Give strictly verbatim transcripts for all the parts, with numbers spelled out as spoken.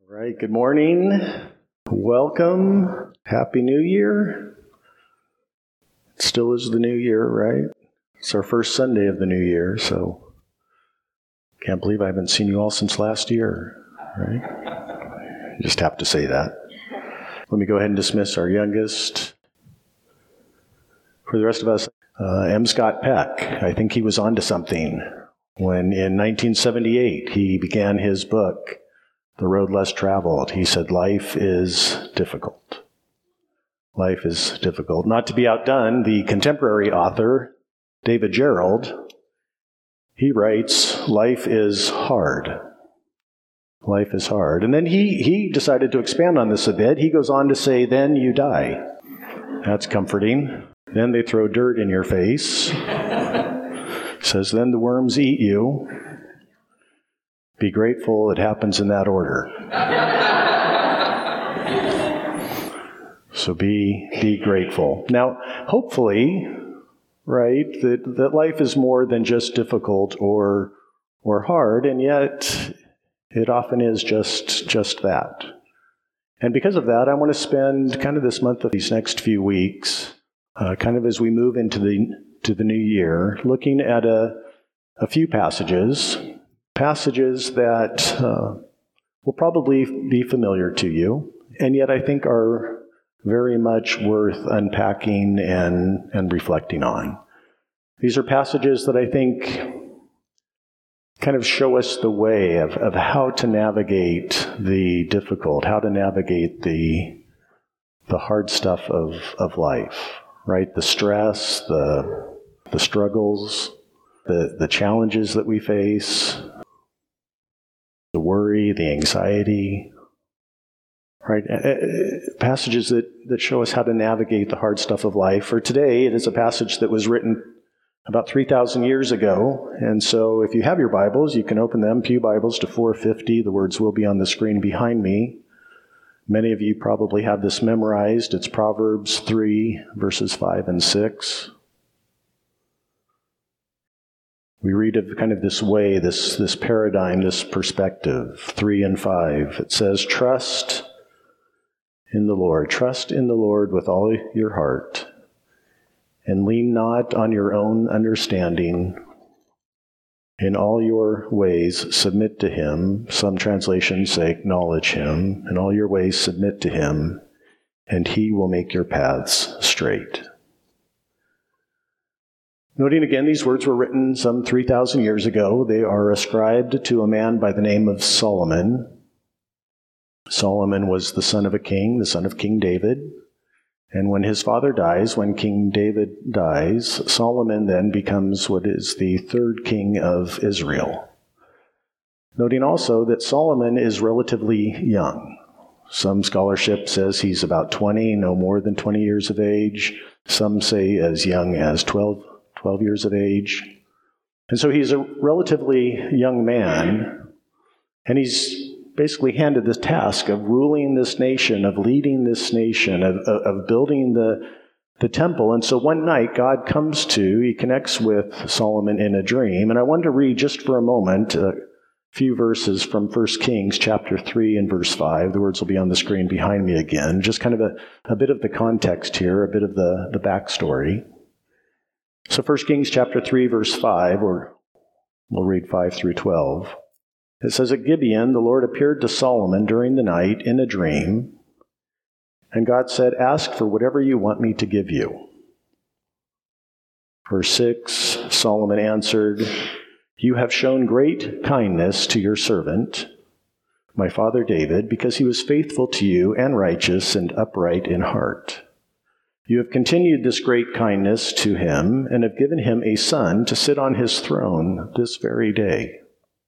All right, good morning. Welcome. Happy New Year. It still is the new year, right? It's our first Sunday of the new year, so can't believe I haven't seen you all since last year, right? You just have to say that. Let me go ahead and dismiss our youngest. For the rest of us, uh, M. Scott Peck, I think he was onto something when in nineteen seventy-eight he began his book, The Road Less Traveled. He said, life is difficult. Life is difficult. Not to be outdone, the contemporary author, David Gerald, he writes, life is hard. Life is hard. And then he, he decided to expand on this a bit. He goes on to say, then you die. That's comforting. Then they throw dirt in your face. Says, then the worms eat you. Be grateful it happens in that order. So be be grateful. Now, hopefully, right, that, that life is more than just difficult or or hard, and yet it often is just just that. And because of that, I want to spend kind of this month of these next few weeks, uh, kind of as we move into the to the new year, looking at a a few passages. Passages that uh, will probably be familiar to you, and yet I think are very much worth unpacking and, and reflecting on. These are passages that I think kind of show us the way of, of how to navigate the difficult, how to navigate the, the hard stuff of, of life, right? The stress, the, the struggles, the, the challenges that we face, the worry, the anxiety, right? Passages that, that show us how to navigate the hard stuff of life. For today, it is a passage that was written about three thousand years ago. And so if you have your Bibles, you can open them, Pew Bibles, to four fifty. The words will be on the screen behind me. Many of you probably have this memorized. It's Proverbs three, verses five and six. We read of kind of this way, this, this paradigm, this perspective, three and five. It says, trust in the Lord. Trust in the Lord with all your heart, and lean not on your own understanding. In all your ways submit to him. Some translations say acknowledge him. In all your ways submit to him, and he will make your paths straight. Noting again, these words were written some three thousand years ago. They are ascribed to a man by the name of Solomon. Solomon was the son of a king, the son of King David. And when his father dies, when King David dies, Solomon then becomes what is the third king of Israel. Noting also that Solomon is relatively young. Some scholarship says he's about twenty, no more than twenty years of age. Some say as young as twelve. twelve years of age. And so he's a relatively young man, and he's basically handed this task of ruling this nation, of leading this nation, of, of, of building the, the temple. And so one night, God comes to, he connects with Solomon in a dream. And I want to read just for a moment a few verses from First Kings chapter three and verse five. The words will be on the screen behind me again. Just kind of a, a bit of the context here, a bit of the, the backstory. So First Kings chapter three, verse five, or we'll read five through twelve. It says, at Gibeon, the Lord appeared to Solomon during the night in a dream, and God said, ask for whatever you want me to give you. Verse six, Solomon answered, you have shown great kindness to your servant, my father David, because he was faithful to you and righteous and upright in heart. You have continued this great kindness to him and have given him a son to sit on his throne this very day.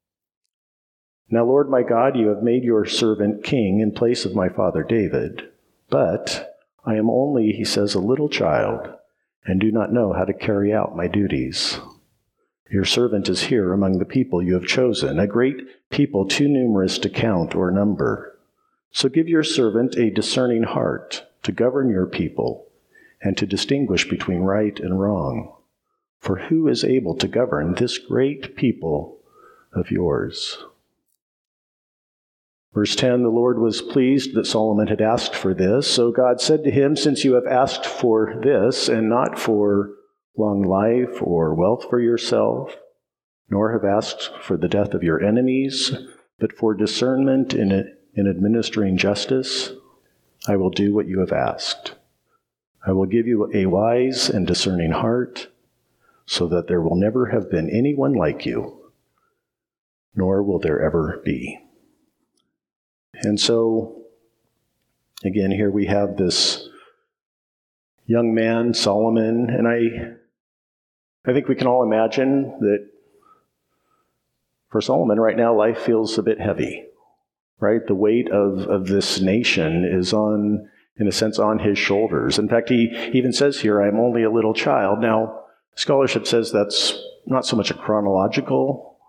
Now, Lord my God, you have made your servant king in place of my father David. But I am only, he says, a little child and do not know how to carry out my duties. Your servant is here among the people you have chosen, a great people too numerous to count or number. So give your servant a discerning heart to govern your people and to distinguish between right and wrong. For who is able to govern this great people of yours? Verse ten, the Lord was pleased that Solomon had asked for this. So God said to him, since you have asked for this, and not for long life or wealth for yourself, nor have asked for the death of your enemies, but for discernment in, in administering justice, I will do what you have asked. I will give you a wise and discerning heart, so that there will never have been anyone like you, nor will there ever be. And so, again, here we have this young man, Solomon, and I, I think we can all imagine that for Solomon right now, life feels a bit heavy, right? The weight of, of this nation is on, in a sense, on his shoulders. In fact, he even says here, I'm only a little child. Now, scholarship says that's not so much a chronological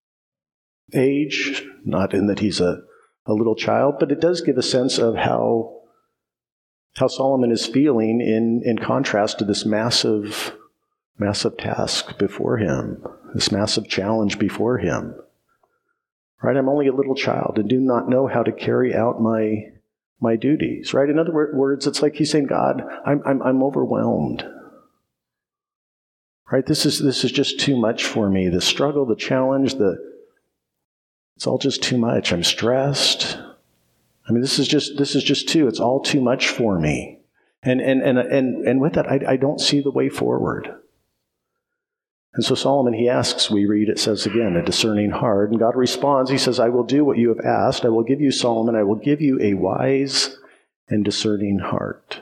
age, not in that he's a, a little child, but it does give a sense of how, how Solomon is feeling in, in contrast to this massive, massive task before him, this massive challenge before him. Right? I'm only a little child and do not know how to carry out my, my duties. Right? In other words, it's like he's saying, God, I'm, I'm, I'm overwhelmed. Right? This is, this is just too much for me. The struggle, the challenge, the, it's all just too much. I'm stressed. I mean, this is just, this is just too, it's all too much for me. And, and, and, and, and with that, I, I don't see the way forward. And so Solomon, he asks, we read, it says again, a discerning heart. And God responds, he says, I will do what you have asked. I will give you, Solomon, I will give you a wise and discerning heart.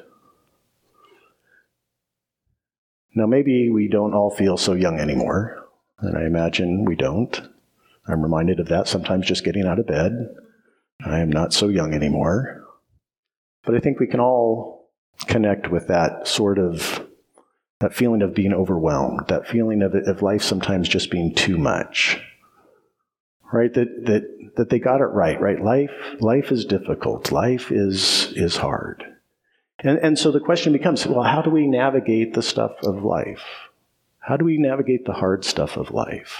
Now, maybe we don't all feel so young anymore, and I imagine we don't. I'm reminded of that sometimes just getting out of bed. I am not so young anymore. But I think we can all connect with that sort of, that feeling of being overwhelmed, that feeling of, of life sometimes just being too much. Right? That that that they got it right, right? Life life is difficult. Life is is hard. And and so the question becomes, well, how do we navigate the stuff of life? How do we navigate the hard stuff of life?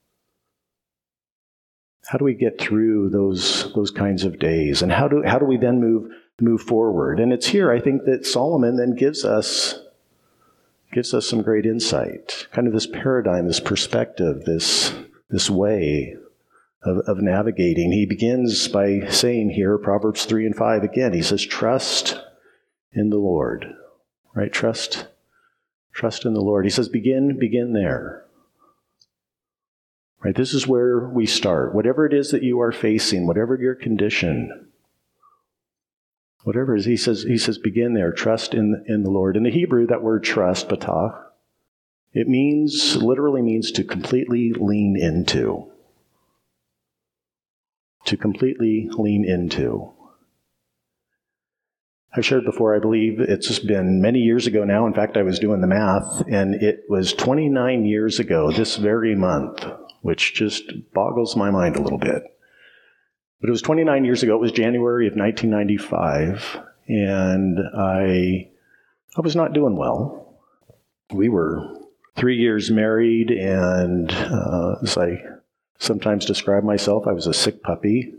How do we get through those those kinds of days? And how do how do we then move move forward? And it's here, I think, that Solomon then gives us gives us some great insight, kind of this paradigm, this perspective, this this way of, of navigating. He begins by saying here, Proverbs three and five again, he says, trust in the Lord, right? Trust, trust in the Lord. He says, begin, begin there. Right? This is where we start. Whatever it is that you are facing, whatever your condition, whatever it is, he says, he says, begin there. Trust in, in the Lord. In the Hebrew, that word trust, batach, it means, literally means to completely lean into. To completely lean into. I've shared before, I believe it's been many years ago now. In fact, I was doing the math, and it was twenty-nine years ago this very month, which just boggles my mind a little bit. But it was twenty-nine years ago. It was January of nineteen ninety-five, and I I was not doing well. We were three years married, and uh, as I sometimes describe myself, I was a sick puppy.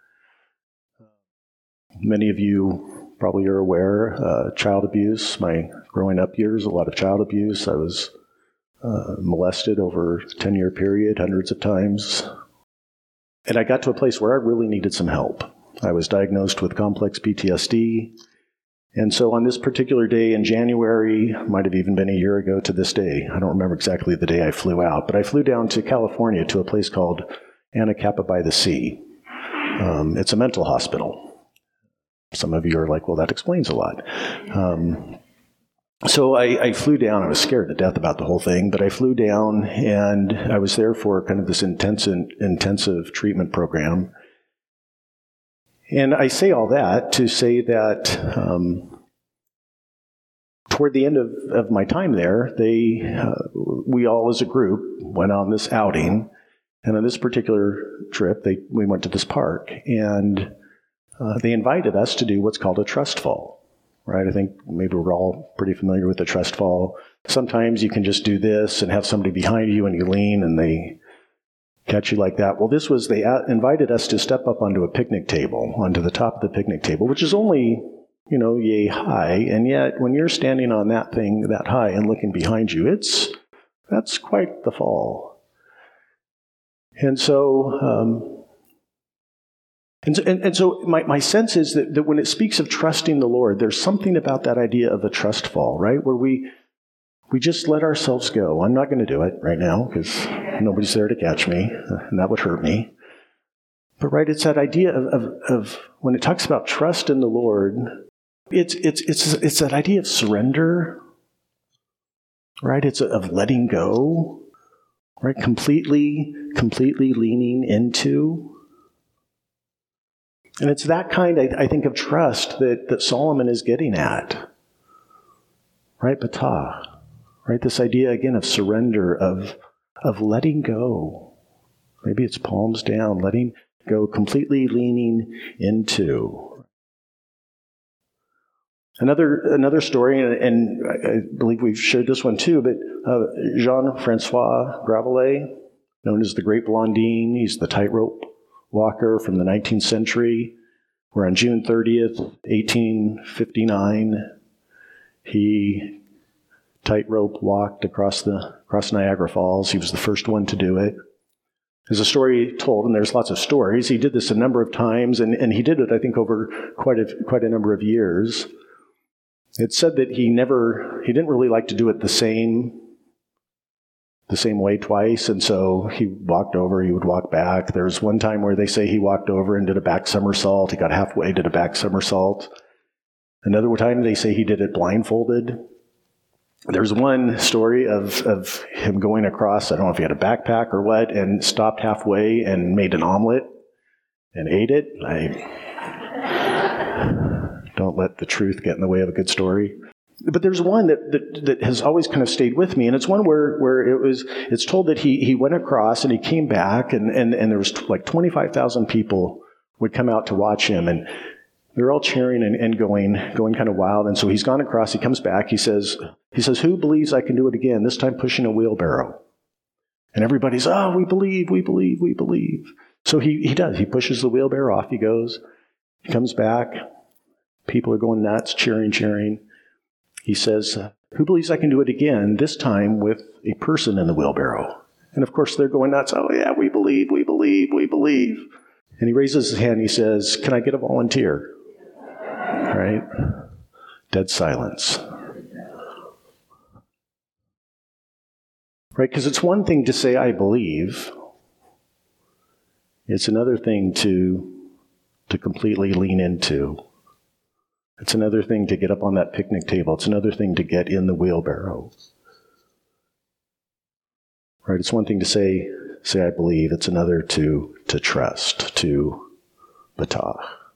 Many of you probably are aware, uh, child abuse. My growing up years, a lot of child abuse. I was uh, molested over a ten-year period, hundreds of times. And I got to a place where I really needed some help. I was diagnosed with complex P T S D. And so on this particular day in January, might have even been a year ago to this day, I don't remember exactly the day I flew out, but I flew down to California to a place called Anacapa by the Sea. Um, it's a mental hospital. Some of you are like, well, that explains a lot. Um, so I, I flew down. I was scared to death about the whole thing, but I flew down, and I was there for kind of this intensive, intensive treatment program. And I say all that to say that um, toward the end of, of my time there, they, uh, we all as a group went on this outing. And on this particular trip, they, we went to this park, and Uh, they invited us to do what's called a trust fall, right? I think maybe we're all pretty familiar with the trust fall. Sometimes you can just do this and have somebody behind you and you lean and they catchy like that. Well, this was, they invited us to step up onto a picnic table, onto the top of the picnic table, which is only, you know, yay high. And yet, when you're standing on that thing that high and looking behind you, it's, that's quite the fall. And so, um, and, and, and so my, my sense is that, that when it speaks of trusting the Lord, there's something about that idea of a trust fall, right? Where we, we just let ourselves go. I'm not going to do it right now because nobody's there to catch me, and that would hurt me. But right, it's that idea of, of, of when it talks about trust in the Lord, it's it's it's it's that idea of surrender, right? It's of letting go, right? Completely, completely leaning into. And it's that kind, I, I think, of trust that, that Solomon is getting at, right? Patah, right? This idea, again, of surrender, of of letting go. Maybe it's palms down, letting go, completely leaning into. Another another story, and, and I believe we've shared this one too, but uh, Jean-Francois Gravelet, known as the Great Blondin, he's the tightrope walker from the nineteenth century, where on June thirtieth, eighteen fifty-nine, he tightrope walked across the across Niagara Falls. He was the first one to do it. There's a story told, and there's lots of stories. He did this a number of times, and, and he did it, I think, over quite a quite a number of years. It's said that he never, he didn't really like to do it the same, the same way twice, and so he walked over, he would walk back. There was one time where they say he walked over and did a back somersault. He got halfway, did a back somersault. Another time they say he did it blindfolded. There's one story of, of him going across, I don't know if he had a backpack or what, and stopped halfway and made an omelet and ate it. I don't let the truth get in the way of a good story. But there's one that, that, that has always kind of stayed with me, and it's one where, where it was, it's told that he, he went across and he came back, and, and, and there was like twenty-five thousand people would come out to watch him, and we were all cheering and, and going, going kind of wild. And so he's gone across, he comes back, he says, he says, "Who believes I can do it again, this time pushing a wheelbarrow?" And everybody's, "Oh, we believe, we believe, we believe." So he, he does. He pushes the wheelbarrow, off he goes. He comes back. People are going nuts, cheering, cheering. He says, "Who believes I can do it again, this time with a person in the wheelbarrow?" And of course they're going nuts. "Oh yeah, we believe, we believe, we believe." And he raises his hand and he says, "Can I get a volunteer?" Right? Dead silence. Right? Because it's one thing to say, "I believe." It's another thing to, to completely lean into. It's another thing to get up on that picnic table. It's another thing to get in the wheelbarrow. Right? It's one thing to say, say, "I believe." It's another to, to trust, to patah.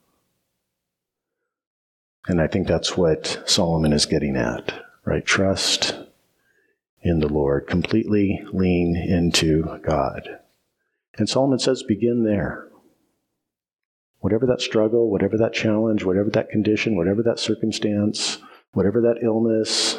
And I think that's what Solomon is getting at, right? Trust in the Lord. Completely lean into God. And Solomon says, begin there. Whatever that struggle, whatever that challenge, whatever that condition, whatever that circumstance, whatever that illness,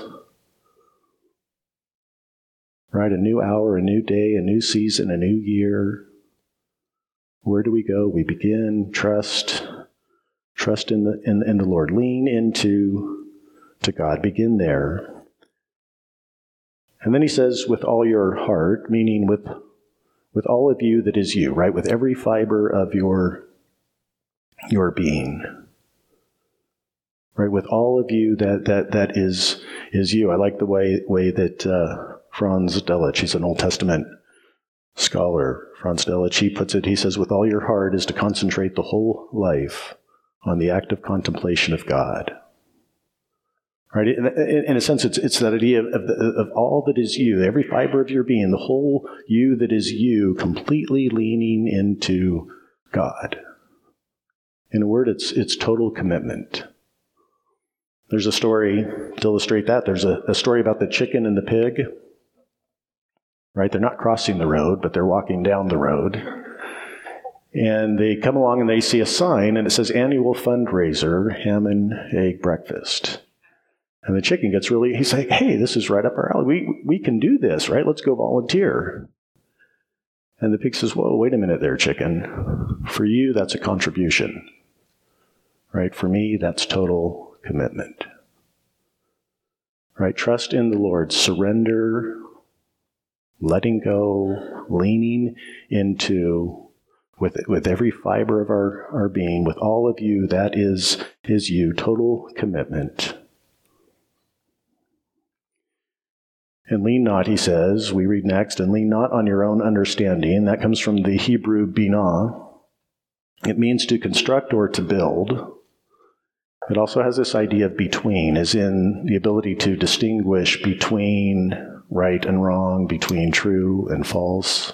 right? A new hour, a new day, a new season, a new year. Where do we go? We begin, trust, trust in the in, in the Lord. Lean into to God. Begin there. And then he says, with all your heart, meaning with with all of you that is you, right? With every fiber of your your being. Right? With all of you that that that is is you. I like the way way that uh, Franz Delitzsch, he's an Old Testament scholar, Franz Delitzsch, he puts it, he says, with all your heart is to concentrate the whole life on the active contemplation of God. Right? In, in, in a sense, it's it's that idea of, of, the, of all that is you, every fiber of your being, the whole you that is you, completely leaning into God. In a word, it's it's total commitment. There's a story to illustrate that. There's a, a story about the chicken and the pig. Right? They're not crossing the road, but they're walking down the road. And they come along and they see a sign, and it says, "Annual fundraiser, ham and egg breakfast." And the chicken gets really, he's like, "Hey, this is right up our alley. We we can do this, right? Let's go volunteer." And the pig says, whoa, wait a minute there, chicken. For you, that's a contribution. Right? For me, that's total commitment. Right? Trust in the Lord. Surrender, letting go, leaning into, with with every fiber of our, our being, with all of you, that is, is you. Total commitment. And lean not, he says, we read next, and lean not on your own understanding. That comes from the Hebrew binah. It means to construct or to build. It also has this idea of between, as in the ability to distinguish between right and wrong, between true and false.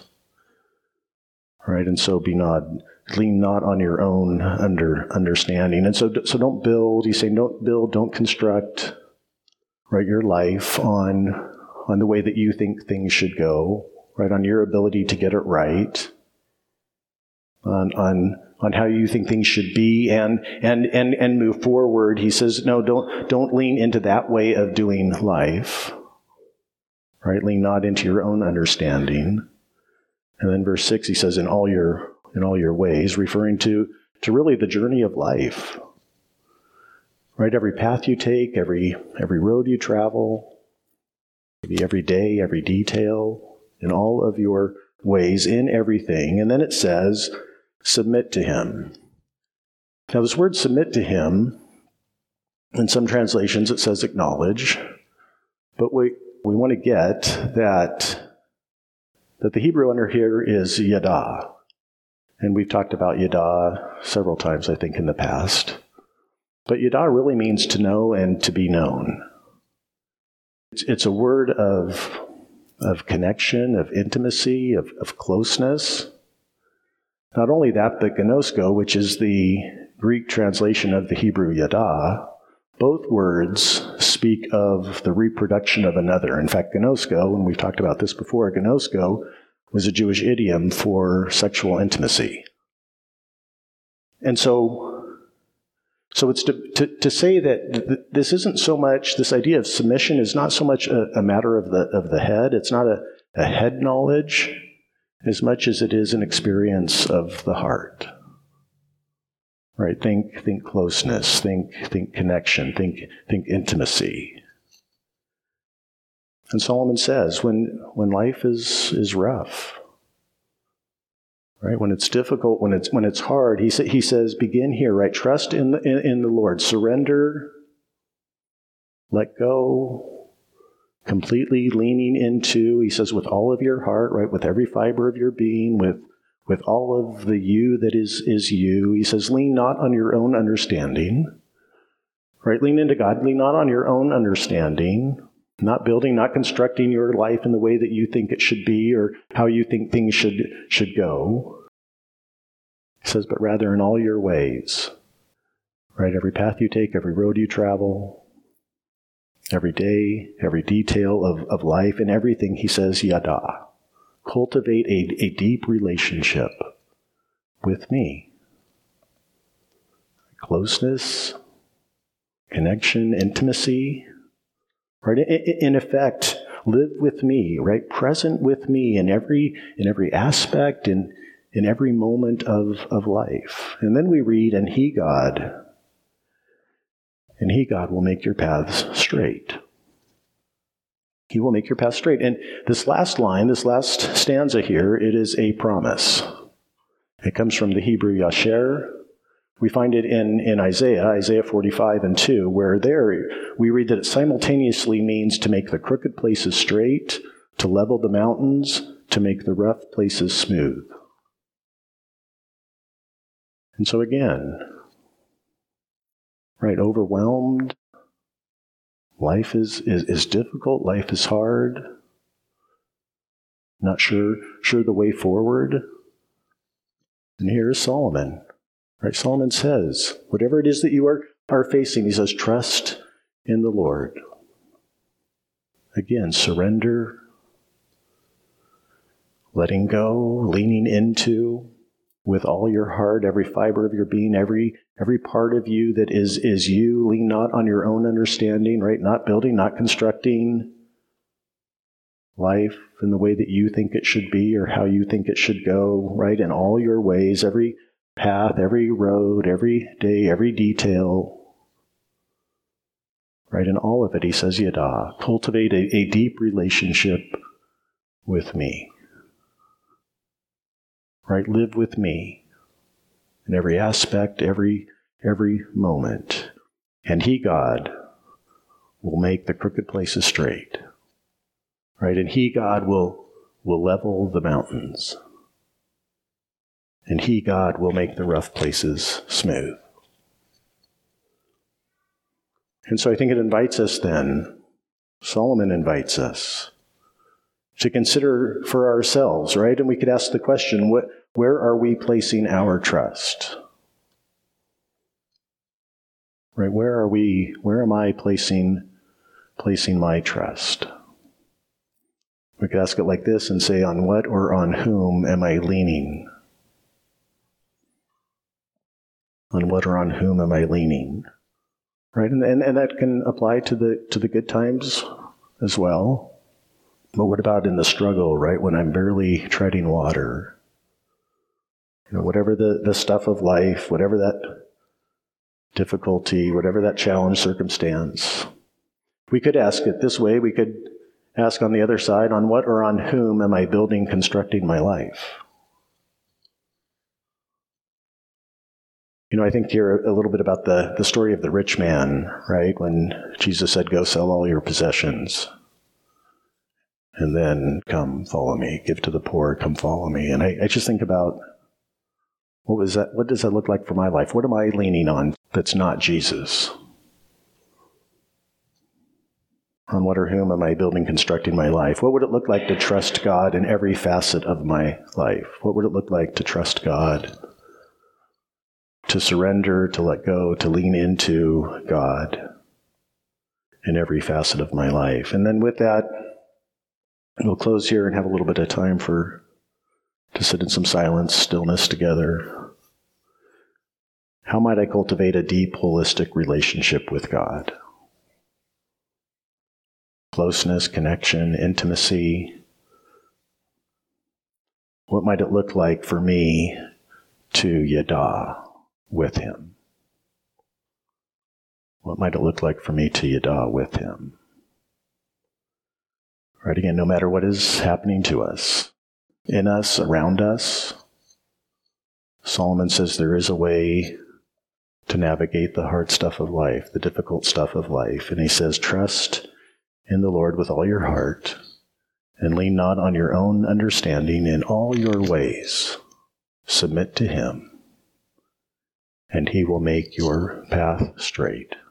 Right, and so be not, lean not on your own under understanding. And so, so don't build, he's saying don't build, don't construct, right, your life on on the way that you think things should go, right, on your ability to get it right, on on on how you think things should be, and and and and move forward. He says, no, don't don't lean into that way of doing life, right? Lean not into your own understanding. And then verse six, he says, in all your in all your ways, referring to to really the journey of life, right? Every path you take, every every road you travel. Maybe every day, every detail, in all of your ways, in everything. And then it says, submit to him. Now this word submit to him, in some translations it says acknowledge, but we, we want to get that, that the Hebrew under here is yada. And we've talked about yada several times, I think, in the past. But yada really means to know and to be known. It's, it's a word of, of connection, of intimacy, of, of closeness. Not only that, but gnosko, which is the Greek translation of the Hebrew yada, both words speak of the reproduction of another. In fact, gnosko, and we've talked about this before, gnosko was a Jewish idiom for sexual intimacy. And so, so it's to, to, to say that th- this isn't so much, this idea of submission is not so much a, a matter of the of the head. It's not a, a head knowledge as much as it is an experience of the heart. Right? Think think closeness, think think connection, think think intimacy. And Solomon says, when when life is is rough, right? When it's difficult, when it's when it's hard, he sa- he says, begin here, right? Trust in the in, in the Lord, surrender, let go, completely leaning into. He says, with all of your heart, right? With every fiber of your being, with with all of the you that is is you. He says, lean not on your own understanding, right? Lean into God. Lean not on your own understanding. Not building, not constructing your life in the way that you think it should be or how you think things should should go. He says, but rather in all your ways, right? Every path you take, every road you travel, every day, every detail of, of life, and everything, he says, yada. Cultivate a, a deep relationship with me. Closeness, connection, intimacy. Right? In effect, live with me, right? Present with me in every in every aspect, in, in every moment of, of life. And then we read, and he, God, and he, God, will make your paths straight. He will make your path straight. And this last line, this last stanza here, it is a promise. It comes from the Hebrew yasher. We find it in, in Isaiah, Isaiah forty-five and two, where there we read that it simultaneously means to make the crooked places straight, to level the mountains, to make the rough places smooth. And so again, right, overwhelmed, life is, is, is difficult, life is hard, not sure, sure the way forward. And here is Solomon. Right, Solomon says, whatever it is that you are, are facing, he says, trust in the Lord. Again, surrender, letting go, leaning into, with all your heart, every fiber of your being, every every part of you that is, is you. Lean not on your own understanding, right? Not building, not constructing, life in the way that you think it should be or how you think it should go, right? In all your ways, every path, every road, every day, every detail, right? In all of it, he says, Yada, cultivate a, a deep relationship with me, right? Live with me in every aspect, every every moment. And he, God, will make the crooked places straight, right? And he, God, will, will level the mountains. And he, God, will make the rough places smooth. And so I think it invites us then, Solomon invites us to consider for ourselves, right? And we could ask the question, what, where are we placing our trust? Right, where are we, where am I placing, placing my trust? We could ask it like this and say, on what or on whom am I leaning? On what or on whom am I leaning? Right, and, and, and that can apply to the to the good times as well. But what about in the struggle, right, when I'm barely treading water? You know, whatever the, the stuff of life, whatever that difficulty, whatever that challenge, circumstance. We could ask it this way. We could ask on the other side, on what or on whom am I building, constructing my life? You know, I think here a little bit about the, the story of the rich man, right? When Jesus said, go sell all your possessions and then come follow me, give to the poor, come follow me. And I, I just think about, what was that? What does that look like for my life? What am I leaning on that's not Jesus? On what or whom am I building, constructing my life? What would it look like to trust God in every facet of my life? What would it look like to trust God? To surrender, to let go, to lean into God in every facet of my life. And then with that, we'll close here and have a little bit of time for to sit in some silence, stillness together. How might I cultivate a deep, holistic relationship with God? Closeness, connection, intimacy. What might it look like for me to yada with him? What might it look like for me to yada with him? Right, again, no matter what is happening to us, in us, around us, Solomon says there is a way to navigate the hard stuff of life, the difficult stuff of life. And he says, trust in the Lord with all your heart and lean not on your own understanding. In all your ways, submit to him, and he will make your path straight.